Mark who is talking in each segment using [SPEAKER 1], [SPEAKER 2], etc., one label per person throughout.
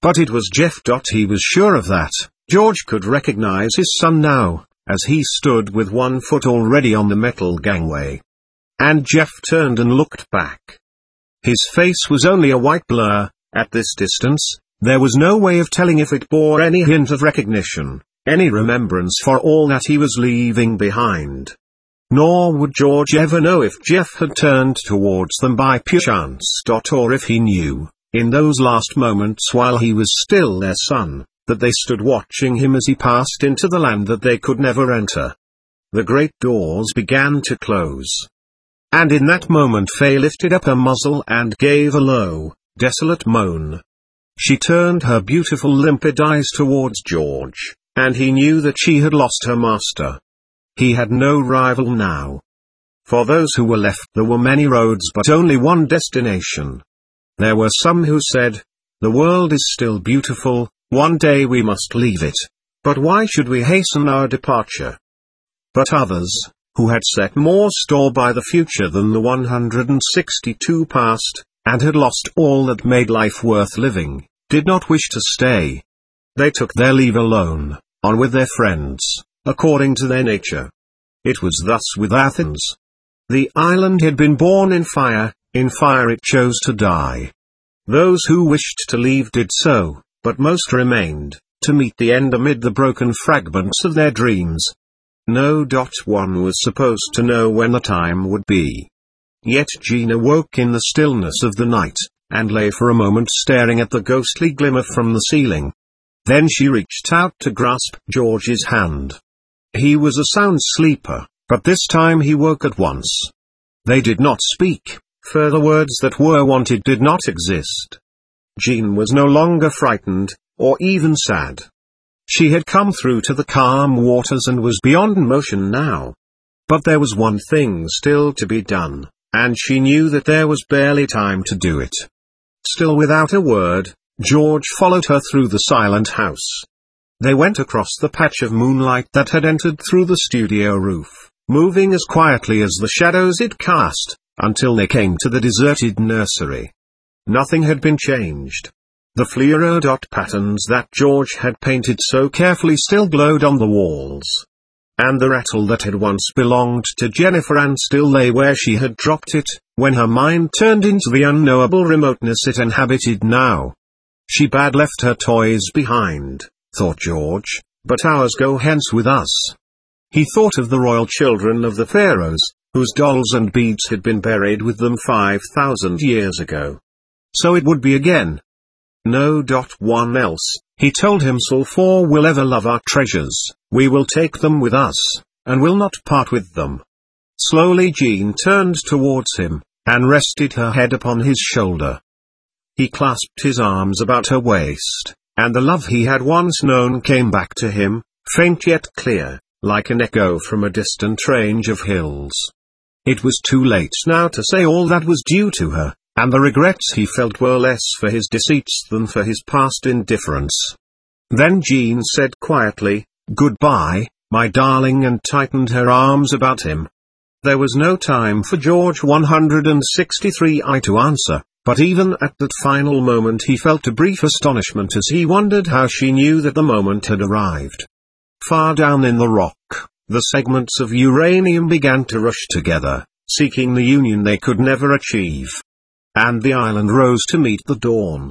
[SPEAKER 1] But it was Jeff. He was sure of that. George could recognize his son now, as he stood with one foot already on the metal gangway. And Jeff turned and looked back. His face was only a white blur. At this distance, there was no way of telling if it bore any hint of recognition, any remembrance for all that he was leaving behind. Nor would George ever know if Jeff had turned towards them by pure chance. Or if he knew, in those last moments while he was still their son, that they stood watching him as he passed into the land that they could never enter. The great doors began to close. And in that moment Faye lifted up her muzzle and gave a low, desolate moan. She turned her beautiful limpid eyes towards George, and he knew that she had lost her master. He had no rival now. For those who were left there were many roads but only one destination. There were some who said, "The world is still beautiful, one day we must leave it. But why should we hasten our departure?" But others, who had set more store by the future than the 162 past, and had lost all that made life worth living, did not wish to stay. They took their leave alone, on with their friends, according to their nature. It was thus with Athens. The island had been born in fire it chose to die. Those who wished to leave did so, but most remained, to meet the end amid the broken fragments of their dreams. No. One was supposed to know when the time would be. Yet Jean awoke in the stillness of the night, and lay for a moment staring at the ghostly glimmer from the ceiling. Then she reached out to grasp George's hand. He was a sound sleeper, but this time he woke at once. They did not speak, for the words that were wanted did not exist. Jean was no longer frightened, or even sad. She had come through to the calm waters and was beyond motion now. But there was one thing still to be done, and she knew that there was barely time to do it. Still without a word, George followed her through the silent house. They went across the patch of moonlight that had entered through the studio roof, moving as quietly as the shadows it cast, until they came to the deserted nursery. Nothing had been changed. The fluoro patterns that George had painted so carefully still glowed on the walls. And the rattle that had once belonged to Jennifer Ann still lay where she had dropped it, when her mind turned into the unknowable remoteness it inhabited now. She bad left her toys behind, thought George, but ours go hence with us. He thought of the royal children of the pharaohs, whose dolls and beads had been buried with them 5,000 years ago. So it would be again. No. One else, he told himself, for we'll ever love our treasures, we will take them with us, and will not part with them. Slowly Jean turned towards him, and rested her head upon his shoulder. He clasped his arms about her waist, and the love he had once known came back to him, faint yet clear, like an echo from a distant range of hills. It was too late now to say all that was due to her, and the regrets he felt were less for his deceits than for his past indifference. Then Jean said quietly, "Goodbye, my darling," and tightened her arms about him. There was no time for George 163I to answer, but even at that final moment he felt a brief astonishment as he wondered how she knew that the moment had arrived. Far down in the rock, the segments of uranium began to rush together, seeking the union they could never achieve. And the island rose to meet the dawn.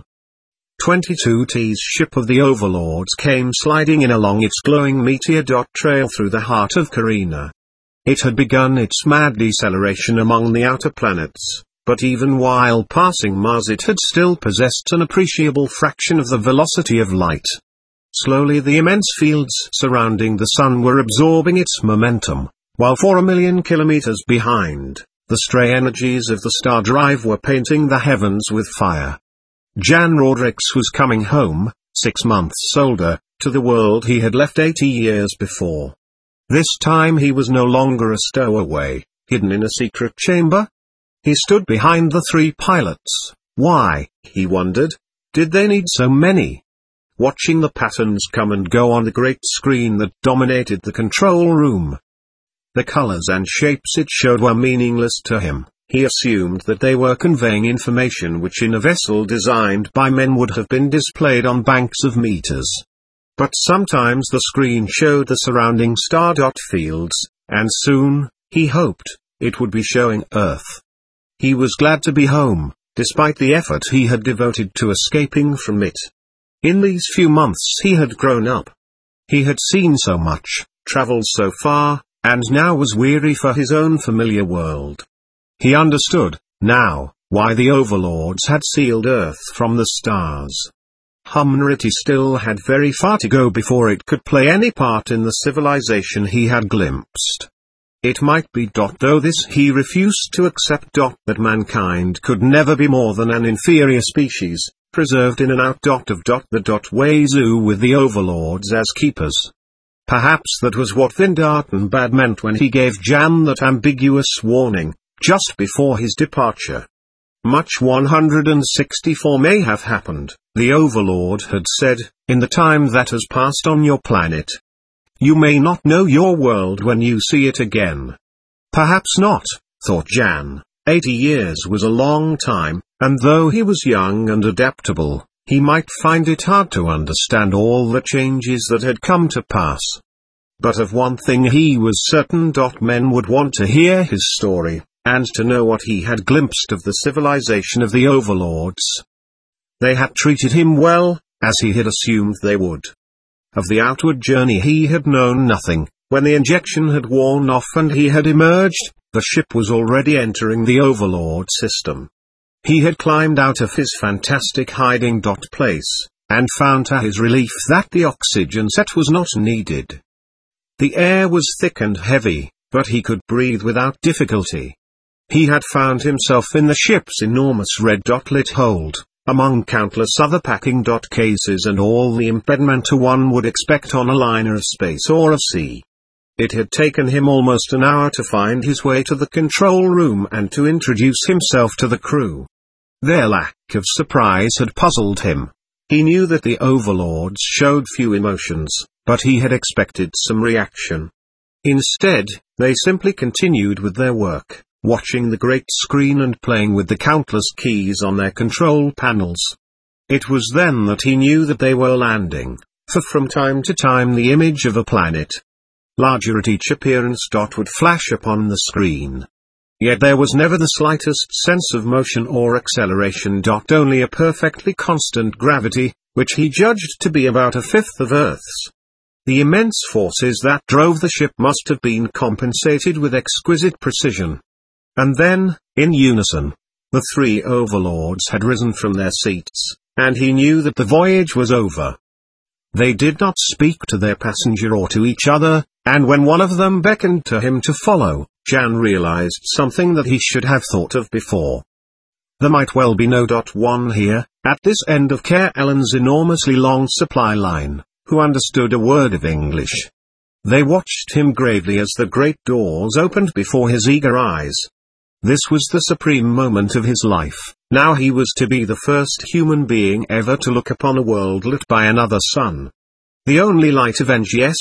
[SPEAKER 1] 22T's ship of the overlords came sliding in along its glowing meteor trail through the heart of Carina. It had begun its mad deceleration among the outer planets, but even while passing Mars it had still possessed an appreciable fraction of the velocity of light. Slowly the immense fields surrounding the sun were absorbing its momentum, while 4 million kilometers behind, the stray energies of the star drive were painting the heavens with fire. Jan Rodrix was coming home, 6 months older, to the world he had left 80 years before. This time he was no longer a stowaway, hidden in a secret chamber. He stood behind the 3 pilots. Why, he wondered, did they need so many? Watching the patterns come and go on the great screen that dominated the control room. The colors and shapes it showed were meaningless to him, He assumed that they were conveying information which in a vessel designed by men would have been displayed on banks of meters. But sometimes the screen showed the surrounding star dot fields, and soon, he hoped, it would be showing Earth. He was glad to be home, despite the effort he had devoted to escaping from it. In these few months he had grown up. He had seen so much, traveled so far, and now was weary for his own familiar world. He understood, now, why the overlords had sealed Earth from the stars. Humanity still had very far to go before it could play any part in the civilization he had glimpsed. It might be though this he refused to accept that mankind could never be more than an inferior species, preserved in and out of the way zoo with the overlords as keepers. Perhaps that was what Vindartenbad meant when he gave Jan that ambiguous warning, just before his departure. Much 164 may have happened, the Overlord had said, in the time that has passed on your planet. You may not know your world when you see it again. Perhaps not, thought Jan. 80 years was a long time, and though he was young and adaptable, he might find it hard to understand all the changes that had come to pass. But of one thing he was certain: men would want to hear his story, and to know what he had glimpsed of the civilization of the overlords. They had treated him well, as he had assumed they would. Of the outward journey he had known nothing. When the injection had worn off and he had emerged, the ship was already entering the overlord system. He had climbed out of his fantastic hiding place, and found to his relief that the oxygen set was not needed. The air was thick and heavy, but he could breathe without difficulty. He had found himself in the ship's enormous red-lit hold, among countless other packing cases and all the impediment one would expect on a liner of space or of sea. It had taken him almost an hour to find his way to the control room and to introduce himself to the crew. Their lack of surprise had puzzled him. He knew that the overlords showed few emotions, but he had expected some reaction. Instead, they simply continued with their work, watching the great screen and playing with the countless keys on their control panels. It was then that he knew that they were landing, for from time to time the image of a planet, larger at each appearance, would flash upon the screen. Yet there was never the slightest sense of motion or acceleration. Only a perfectly constant gravity, which he judged to be about a fifth of Earth's. The immense forces that drove the ship must have been compensated with exquisite precision. And then, in unison, the three overlords had risen from their seats, and he knew that the voyage was over. They did not speak to their passenger or to each other, and when one of them beckoned to him to follow, Jan realized something that he should have thought of before. There might well be no one here, at this end of Care Ellen's enormously long supply line, who understood a word of English. They watched him gravely as the great doors opened before his eager eyes. This was the supreme moment of his life. Now he was to be the first human being ever to look upon a world lit by another sun. The only light of NGS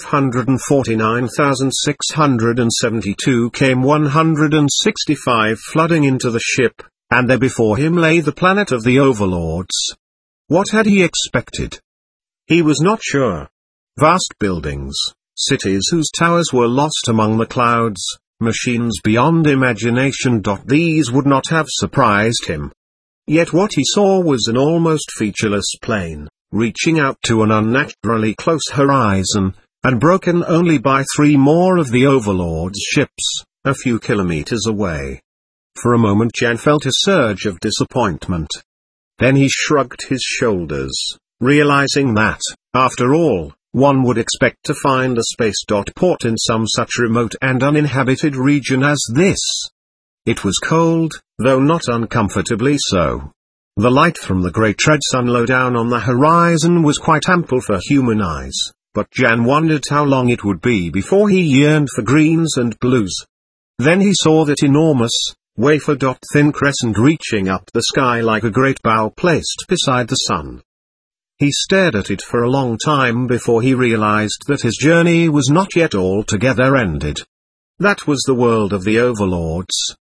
[SPEAKER 1] 549,672 came 165 flooding into the ship, and there before him lay the planet of the overlords. What had he expected? He was not sure. Vast buildings, cities whose towers were lost among the clouds, machines beyond imagination. These would not have surprised him. Yet what he saw was an almost featureless plain, reaching out to an unnaturally close horizon, and broken only by three more of the overlord's ships, a few kilometers away. For a moment Jan felt a surge of disappointment. Then he shrugged his shoulders, realizing that, after all, one would expect to find a space port in some such remote and uninhabited region as this. It was cold, though not uncomfortably so. The light from the great red sun low down on the horizon was quite ample for human eyes, but Jan wondered how long it would be before he yearned for greens and blues. Then he saw that enormous, wafer-thin crescent reaching up the sky like a great bow placed beside the sun. He stared at it for a long time before he realized that his journey was not yet altogether ended. That was the world of the overlords.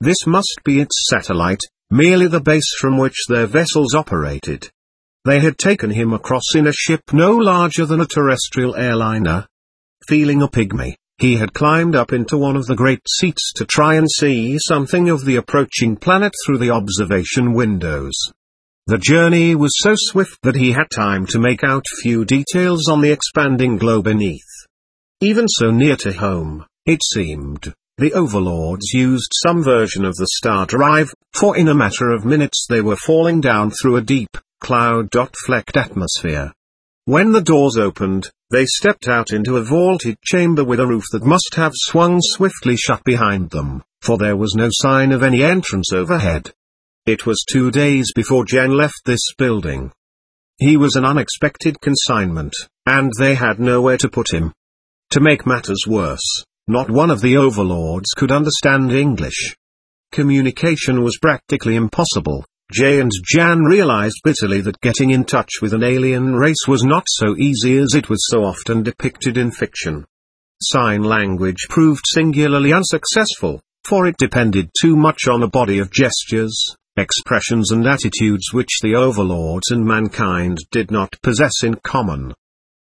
[SPEAKER 1] This must be its satellite, merely the base from which their vessels operated. They had taken him across in a ship no larger than a terrestrial airliner. Feeling a pygmy, he had climbed up into one of the great seats to try and see something of the approaching planet through the observation windows. The journey was so swift that he had time to make out few details on the expanding globe beneath. Even so near to home, it seemed, the overlords used some version of the star drive, for in a matter of minutes they were falling down through a deep, cloud-flecked atmosphere. When the doors opened, they stepped out into a vaulted chamber with a roof that must have swung swiftly shut behind them, for there was no sign of any entrance overhead. It was 2 days before Jen left this building. He was an unexpected consignment, and they had nowhere to put him. To make matters worse, not one of the overlords could understand English. Communication was practically impossible. Jay and Jan realized bitterly that getting in touch with an alien race was not so easy as it was so often depicted in fiction. Sign language proved singularly unsuccessful, for it depended too much on a body of gestures, expressions and attitudes which the overlords and mankind did not possess in common.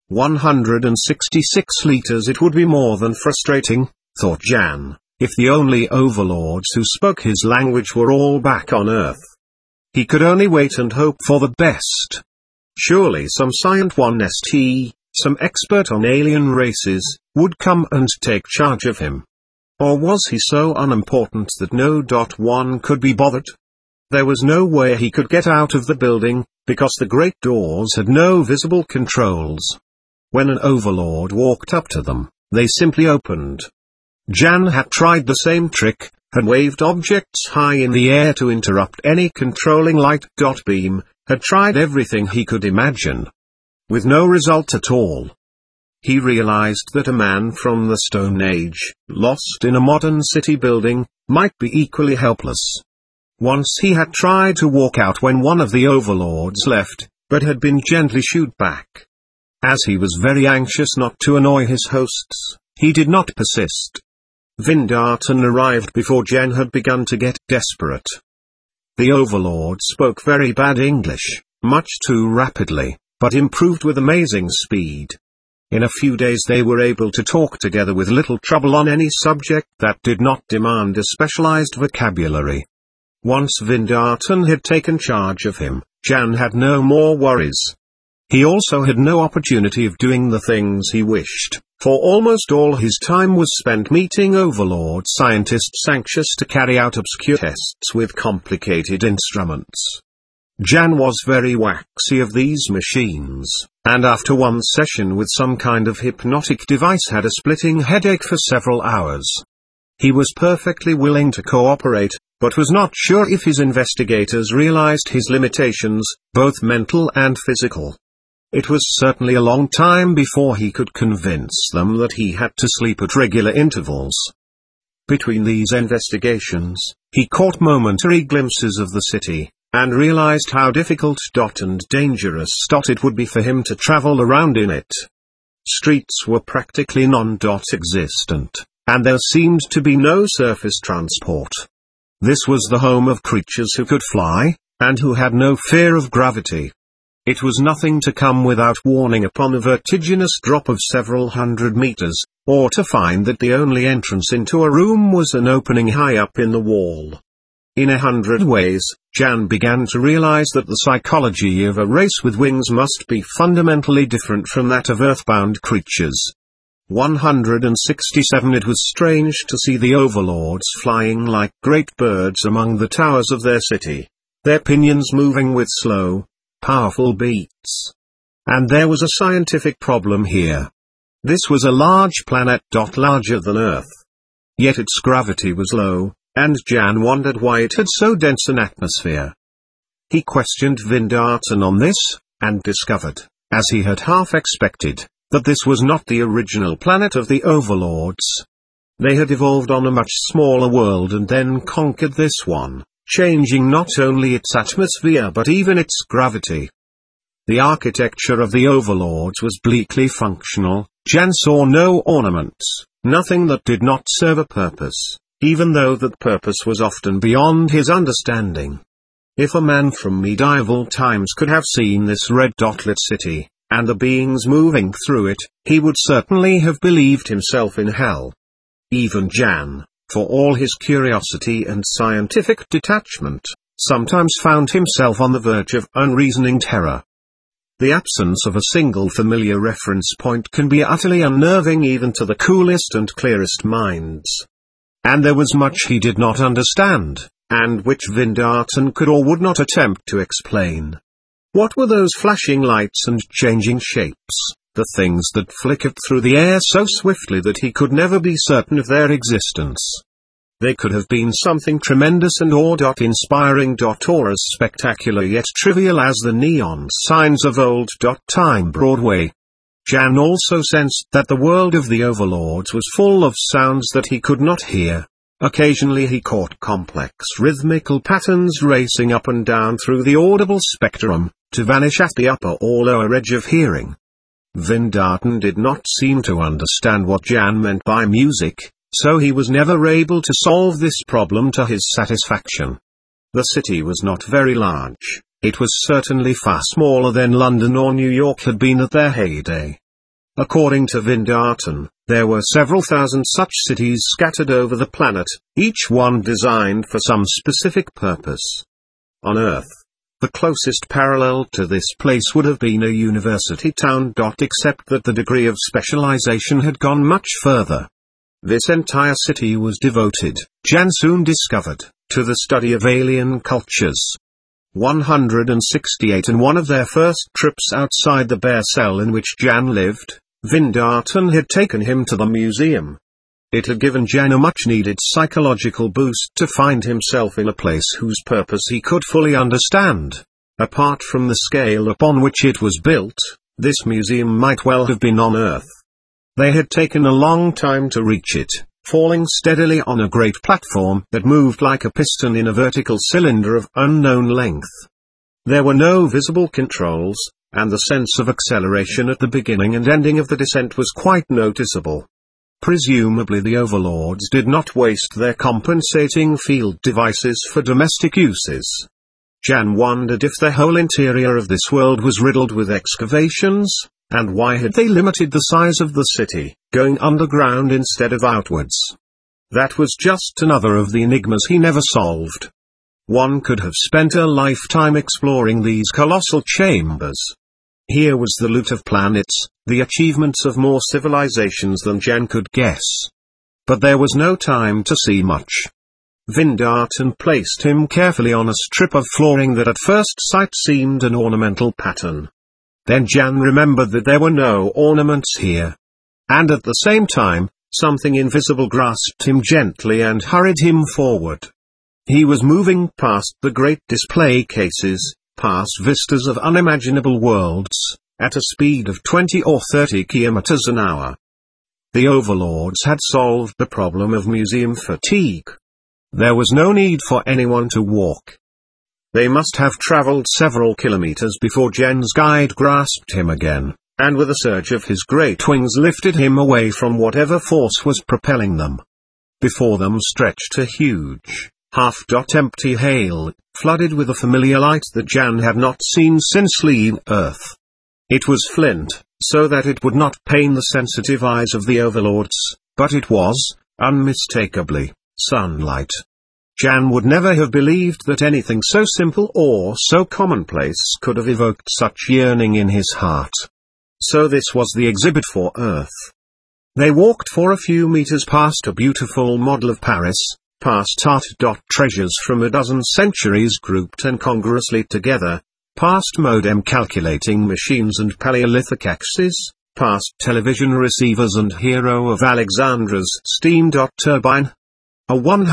[SPEAKER 1] 166 liters. It would be more than frustrating, thought Jan, if the only overlords who spoke his language were all back on Earth. He could only wait and hope for the best. Surely some Scient 1ST, some expert on alien races, would come and take charge of him. Or was he so unimportant that no one could be bothered? There was no way he could get out of the building, because the great doors had no visible controls. When an overlord walked up to them, they simply opened. Jan had tried the same trick, had waved objects high in the air to interrupt any controlling light beam, had tried everything he could imagine. With no result at all. He realized that a man from the Stone Age, lost in a modern city building, might be equally helpless. Once he had tried to walk out when one of the overlords left, but had been gently shooed back. As he was very anxious not to annoy his hosts, he did not persist. Vindarton arrived before Jen had begun to get desperate. The overlord spoke very bad English, much too rapidly, but improved with amazing speed. In a few days they were able to talk together with little trouble on any subject that did not demand a specialized vocabulary. Once Vindarton had taken charge of him, Jan had no more worries. He also had no opportunity of doing the things he wished, for almost all his time was spent meeting overlord scientists anxious to carry out obscure tests with complicated instruments. Jan was very waxy of these machines, and after one session with some kind of hypnotic device had a splitting headache for several hours. He was perfectly willing to cooperate, but was not sure if his investigators realized his limitations, both mental and physical. It was certainly a long time before he could convince them that he had to sleep at regular intervals. Between these investigations, he caught momentary glimpses of the city, and realized how difficult and dangerous it would be for him to travel around in it. Streets were practically non-existent, and there seemed to be no surface transport. This was the home of creatures who could fly, and who had no fear of gravity. It was nothing to come without warning upon a vertiginous drop of several hundred meters, or to find that the only entrance into a room was an opening high up in the wall. In 100 ways, Jan began to realize that the psychology of a race with wings must be fundamentally different from that of earthbound creatures. 167. It was strange to see the overlords flying like great birds among the towers of their city, their pinions moving with slow, powerful beats. And there was a scientific problem here. This was a large planet larger than Earth. Yet its gravity was low, and Jan wondered why it had so dense an atmosphere. He questioned Vindarton on this, and discovered, as he had half expected, that this was not the original planet of the overlords. They had evolved on a much smaller world and then conquered this one, changing not only its atmosphere but even its gravity. The architecture of the overlords was bleakly functional. Jan saw no ornaments, nothing that did not serve a purpose. even though that purpose was often beyond his understanding. If a man from medieval times could have seen this red dotlet city, and the beings moving through it, he would certainly have believed himself in hell. Even Jan, for all his curiosity and scientific detachment, sometimes found himself on the verge of unreasoning terror. The absence of a single familiar reference point can be utterly unnerving even to the coolest and clearest minds. And there was much he did not understand, and which Vindarton could or would not attempt to explain. What were those flashing lights and changing shapes, the things that flickered through the air so swiftly that he could never be certain of their existence? They could have been something tremendous and awe-inspiring or as spectacular yet trivial as the neon signs of old-time Broadway. Jan also sensed that the world of the overlords was full of sounds that he could not hear. Occasionally he caught complex rhythmical patterns racing up and down through the audible spectrum, to vanish at the upper or lower edge of hearing. Vindarton did not seem to understand what Jan meant by music, so he was never able to solve this problem to his satisfaction. The city was not very large, it was certainly far smaller than London or New York had been at their heyday. According to Vindarton, there were several thousand such cities scattered over the planet, each one designed for some specific purpose. On Earth, the closest parallel to this place would have been a university town. Except that the degree of specialization had gone much further. This entire city was devoted, Jan soon discovered, to the study of alien cultures. 168 and one of their first trips outside the bare cell in which Jan lived, Vindarton had taken him to the museum. It had given Jan a much-needed psychological boost to find himself in a place whose purpose he could fully understand. Apart from the scale upon which it was built, this museum might well have been on Earth. They had taken a long time to reach it, falling steadily on a great platform that moved like a piston in a vertical cylinder of unknown length. There were no visible controls, and the sense of acceleration at the beginning and ending of the descent was quite noticeable. Presumably the overlords did not waste their compensating field devices for domestic uses. Jan wondered if the whole interior of this world was riddled with excavations. And why had they limited the size of the city, going underground instead of outwards? That was just another of the enigmas he never solved. One could have spent a lifetime exploring these colossal chambers. Here was the loot of planets, the achievements of more civilizations than Jan could guess. But there was no time to see much. Vindarton placed him carefully on a strip of flooring that at first sight seemed an ornamental pattern. Then Jan remembered that there were no ornaments here. And at the same time, something invisible grasped him gently and hurried him forward. He was moving past the great display cases, past vistas of unimaginable worlds, at a speed of 20 or 30 kilometers an hour. The overlords had solved the problem of museum fatigue. There was no need for anyone to walk. They must have traveled several kilometers before Jan's guide grasped him again, and with a surge of his great wings lifted him away from whatever force was propelling them. Before them stretched a huge, half-empty hail, flooded with a familiar light that Jan had not seen since leaving Earth. It was flint, so that it would not pain the sensitive eyes of the overlords, but it was, unmistakably, sunlight. Jan would never have believed that anything so simple or so commonplace could have evoked such yearning in his heart. So this was the exhibit for Earth. They walked for a few meters past a beautiful model of Paris, past art. Treasures from a dozen centuries grouped incongruously together, past modem calculating machines and Paleolithic axes, past television receivers and hero of Alexandra's steam turbine. A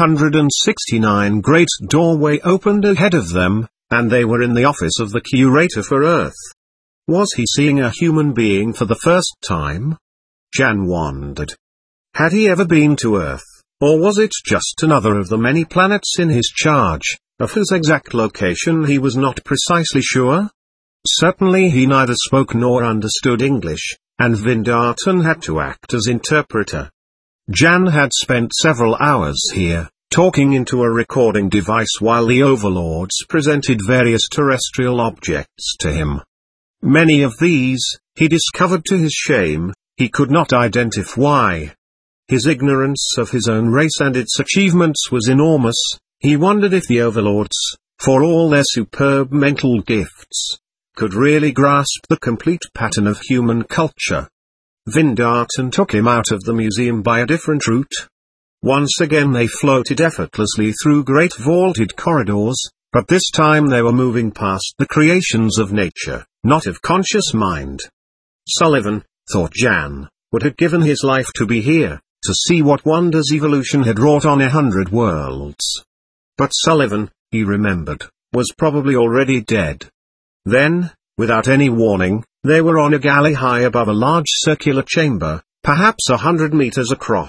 [SPEAKER 1] 169 great doorway opened ahead of them, and they were in the office of the curator for Earth. Was he seeing a human being for the first time? Jan wondered. Had he ever been to Earth, or was it just another of the many planets in his charge, of whose exact location he was not precisely sure? Certainly he neither spoke nor understood English, and Vindarton had to act as interpreter. Jan had spent several hours here, talking into a recording device while the overlords presented various terrestrial objects to him. Many of these, he discovered to his shame, he could not identify. His ignorance of his own race and its achievements was enormous. He wondered if the overlords, for all their superb mental gifts, could really grasp the complete pattern of human culture. Vindarton took him out of the museum by a different route. Once again they floated effortlessly through great vaulted corridors, but this time they were moving past the creations of nature, not of conscious mind. Sullivan, thought Jan, would have given his life to be here, to see what wonders evolution had wrought on 100 worlds. But Sullivan, he remembered, was probably already dead. Then, without any warning, they were on a galley high above a large circular chamber, perhaps 100 meters across.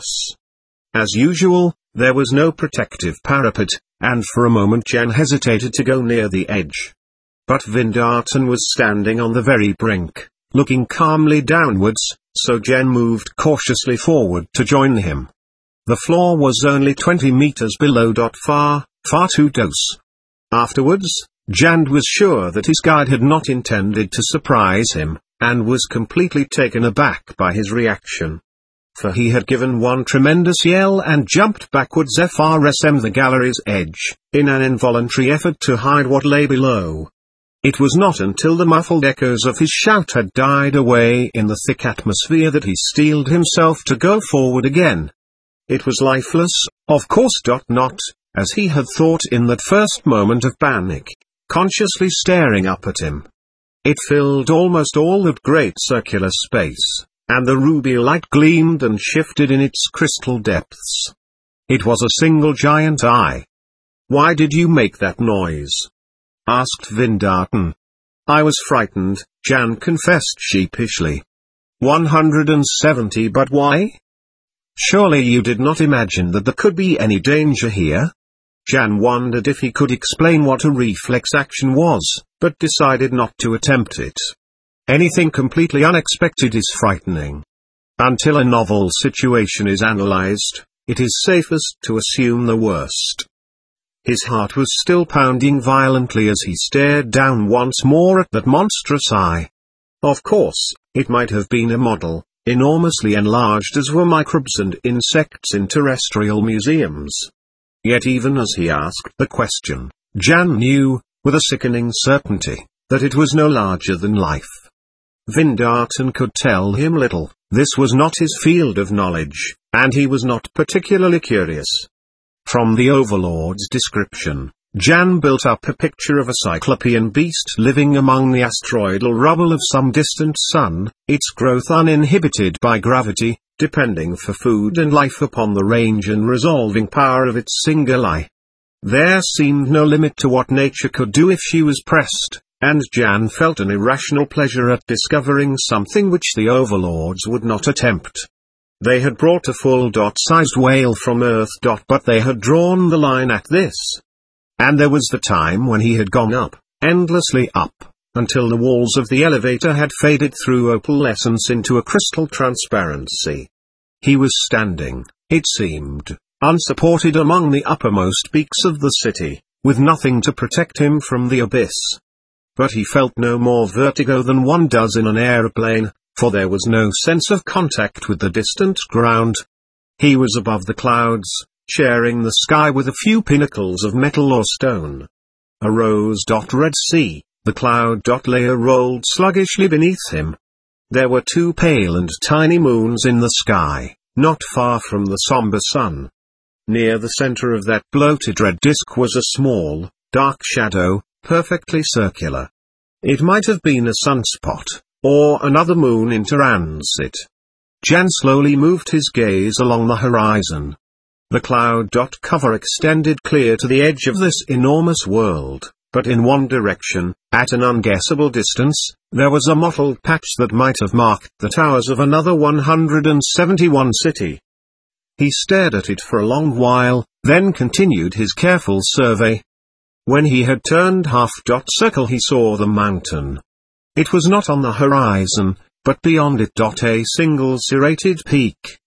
[SPEAKER 1] As usual, there was no protective parapet, and for a moment Jan hesitated to go near the edge. But Vindarton was standing on the very brink, looking calmly downwards, so Jan moved cautiously forward to join him. The floor was only 20 meters below. Far too close. Afterwards, Jan was sure that his guide had not intended to surprise him, and was completely taken aback by his reaction. For he had given one tremendous yell and jumped backwards from the gallery's edge, in an involuntary effort to hide what lay below. It was not until the muffled echoes of his shout had died away in the thick atmosphere that he steeled himself to go forward again. It was lifeless, of course. Not, as he had thought in that first moment of panic, consciously staring up at him. It filled almost all that great circular space, and the ruby light gleamed and shifted in its crystal depths. It was a single giant eye. "Why did you make that noise?" asked Vindarton. "I was frightened," Jan confessed sheepishly. 170 But why? Surely you did not imagine that there could be any danger here? Jan wondered if he could explain what a reflex action was, but decided not to attempt it. Anything completely unexpected is frightening. Until a novel situation is analyzed, it is safest to assume the worst. His heart was still pounding violently as he stared down once more at that monstrous eye. Of course, it might have been a model, enormously enlarged as were microbes and insects in terrestrial museums. Yet even as he asked the question, Jan knew, with a sickening certainty, that it was no larger than life. Vindarton could tell him little. This was not his field of knowledge, and he was not particularly curious. From the Overlord's description, Jan built up a picture of a cyclopean beast living among the asteroidal rubble of some distant sun, its growth uninhibited by gravity, depending for food and life upon the range and resolving power of its single eye. There seemed no limit to what nature could do if she was pressed, and Jan felt an irrational pleasure at discovering something which the Overlords would not attempt. They had brought a full-sized whale from Earth. But they had drawn the line at this. And there was the time when he had gone up, endlessly up, until the walls of the elevator had faded through opalescence into a crystal transparency. He was standing, it seemed, unsupported among the uppermost peaks of the city, with nothing to protect him from the abyss. But he felt no more vertigo than one does in an aeroplane, for there was no sense of contact with the distant ground. He was above the clouds, sharing the sky with a few pinnacles of metal or stone. A rose-red sea, the cloud layer rolled sluggishly beneath him. There were two pale and tiny moons in the sky, not far from the somber sun. Near the center of that bloated red disk was a small, dark shadow, perfectly circular. It might have been a sunspot, or another moon in transit. Jan slowly moved his gaze along the horizon. The cloud cover extended clear to the edge of this enormous world, but in one direction, at an unguessable distance, there was a mottled patch that might have marked the towers of another 171 city. He stared at it for a long while, then continued his careful survey. When he had turned half-circle he saw the mountain. It was not on the horizon, but beyond it. A single serrated peak,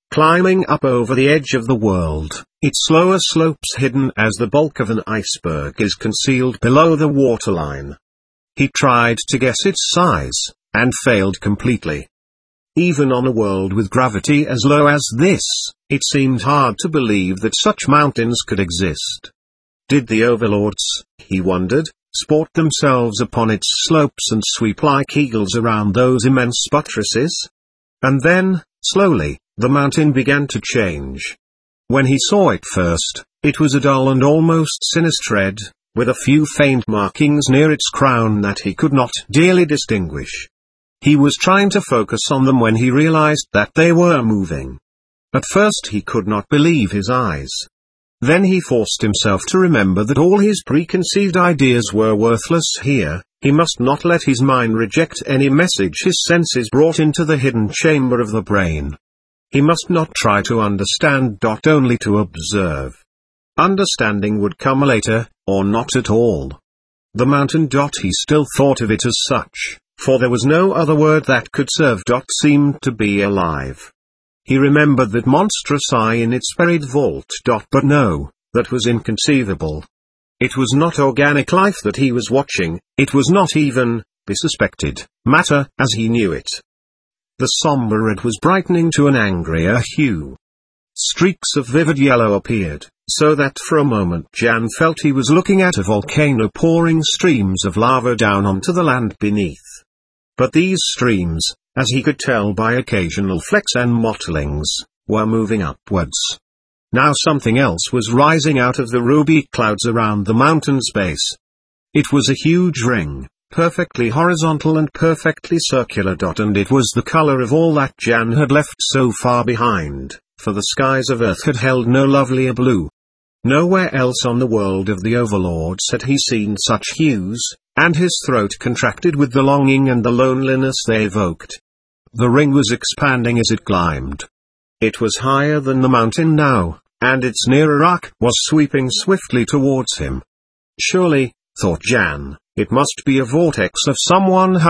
[SPEAKER 1] climbing up over the edge of the world, its lower slopes hidden as the bulk of an iceberg is concealed below the waterline. He tried to guess its size, and failed completely. Even on a world with gravity as low as this, it seemed hard to believe that such mountains could exist. Did the overlords, he wondered, sport themselves upon its slopes and sweep like eagles around those immense buttresses? And then, slowly, the mountain began to change. When he saw it first, it was a dull and almost sinister red, with a few faint markings near its crown that he could not dearly distinguish. He was trying to focus on them when he realized that they were moving. At first he could not believe his eyes. Then he forced himself to remember that all his preconceived ideas were worthless here. He must not let his mind reject any message his senses brought into the hidden chamber of the brain. He must not try to understand. Only to observe. Understanding would come later, or not at all. The mountain. He still thought of it as such, for there was no other word that could serve. Seemed to be alive. He remembered that monstrous eye in its buried vault. But no, that was inconceivable. It was not organic life that he was watching, it was not even, he suspected, matter, as he knew it. The somber red was brightening to an angrier hue. Streaks of vivid yellow appeared, so that for a moment Jan felt he was looking at a volcano pouring streams of lava down onto the land beneath. But these streams, as he could tell by occasional flecks and mottlings, were moving upwards. Now something else was rising out of the ruby clouds around the mountain's base. It was a huge ring, perfectly horizontal and perfectly circular. And it was the color of all that Jan had left so far behind, for the skies of Earth had held no lovelier blue. Nowhere else on the world of the overlords had he seen such hues, and his throat contracted with the longing and the loneliness they evoked. The ring was expanding as it climbed. It was higher than the mountain now, and its nearer arc was sweeping swiftly towards him. Surely, thought Jan, it must be a vortex of some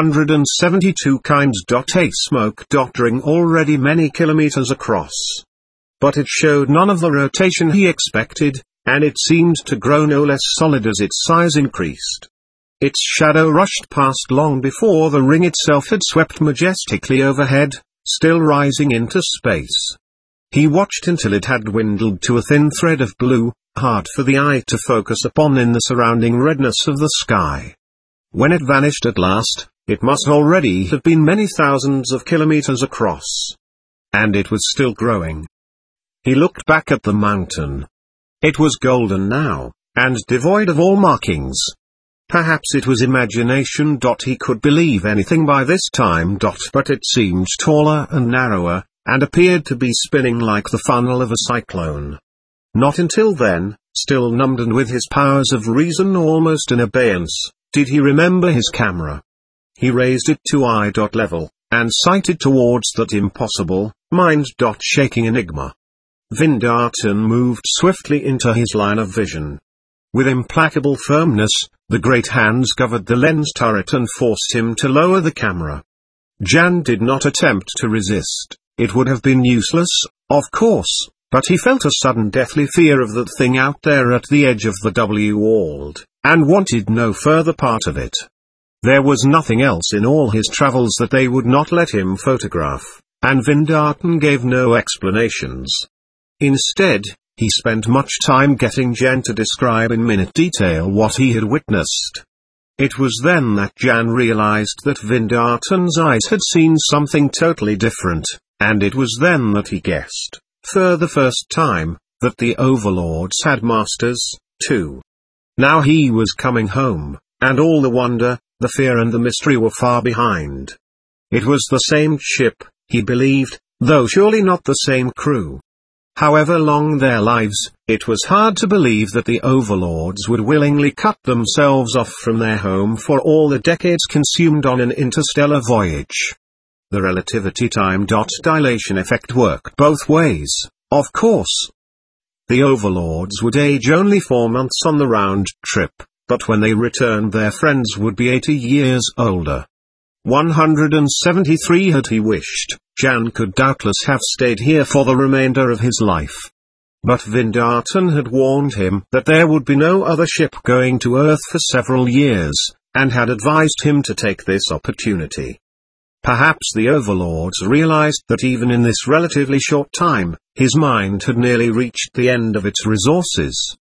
[SPEAKER 1] 172 kinds. A smoke ring already many kilometers across. But it showed none of the rotation he expected, and it seemed to grow no less solid as its size increased. Its shadow rushed past long before the ring itself had swept majestically overhead, still rising into space. He watched until it had dwindled to a thin thread of blue, hard for the eye to focus upon in the surrounding redness of the sky. When it vanished at last, it must already have been many thousands of kilometers across. And it was still growing. He looked back at the mountain. It was golden now, and devoid of all markings. Perhaps it was imagination. He could believe anything by this time. But it seemed taller and narrower, and appeared to be spinning like the funnel of a cyclone. Not until then, still numbed and with his powers of reason almost in abeyance, did he remember his camera. He raised it to eye level, and sighted towards that impossible, mind-shaking enigma. Vindarton moved swiftly into his line of vision. With implacable firmness, the great hands covered the lens turret and forced him to lower the camera. Jan did not attempt to resist. It would have been useless, of course, but he felt a sudden deathly fear of that thing out there at the edge of the world, and wanted no further part of it. There was nothing else in all his travels that they would not let him photograph, and Vindarton gave no explanations. Instead, he spent much time getting Jan to describe in minute detail what he had witnessed. It was then that Jan realized that Vindarton's eyes had seen something totally different, and it was then that he guessed, for the first time, that the overlords had masters, too. Now he was coming home, and all the wonder, the fear and the mystery were far behind. It was the same ship, he believed, though surely not the same crew. However long their lives, it was hard to believe that the overlords would willingly cut themselves off from their home for all the decades consumed on an interstellar voyage. The relativity time-dilation effect worked both ways, of course. The overlords would age only 4 months on the round trip, but when they returned their friends would be 80 years older. 173 had he wished, Jan could doubtless have stayed here for the remainder of his life. But Vindarton had warned him that there would be no other ship going to Earth for several years, and had advised him to take this opportunity. Perhaps the overlords realized that even in this relatively short time, his mind had nearly reached the end of its resources.